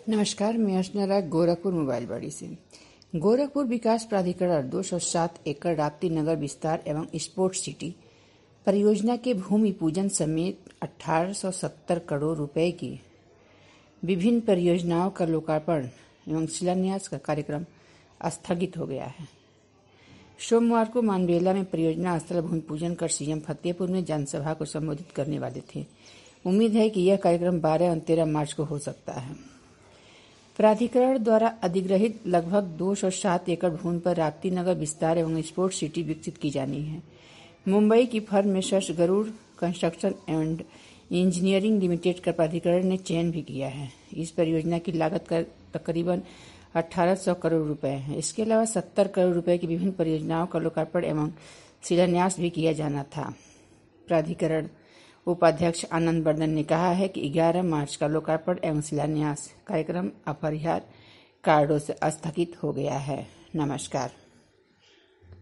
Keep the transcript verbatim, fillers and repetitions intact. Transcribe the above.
नमस्कार, मैं अर्चना राय गोरखपुर मोबाइल बाड़ी से। गोरखपुर विकास प्राधिकरण दो सौ सात एकड़ राप्ती नगर विस्तार एवं स्पोर्ट्स सिटी परियोजना के भूमि पूजन समेत अठारह सौ सत्तर करोड़ रुपए की विभिन्न परियोजनाओं का लोकार्पण एवं शिलान्यास का कार्यक्रम स्थगित हो गया है। सोमवार को मानबेला में परियोजना स्थल भूमि पूजन कर सीएम फतेहपुर में जनसभा को संबोधित करने वाले थे। उम्मीद है कि यह कार्यक्रम बारह और तेरह मार्च को हो सकता है। प्राधिकरण द्वारा अधिग्रहित लगभग दो सौ सात एकड़ भूमि पर राप्ती नगर विस्तार एवं स्पोर्ट्स सिटी विकसित की जानी है। मुंबई की फर्म Messrs Garud construction and engineering limited का प्राधिकरण ने चयन भी किया है। इस परियोजना की लागत का तकरीबन अठारह सौ करोड़ रुपए है। इसके अलावा सत्तर करोड़ रुपए की विभिन्न परियोजनाओं का लोकार्पण एवं शिलान्यास भी किया जाना था। प्राधिकरण उपाध्यक्ष आनंद वर्धन ने कहा है कि ग्यारह मार्च का लोकार्पण एवं शिलान्यास कार्यक्रम अपरिहार्य कारणों से स्थगित हो गया है। नमस्कार।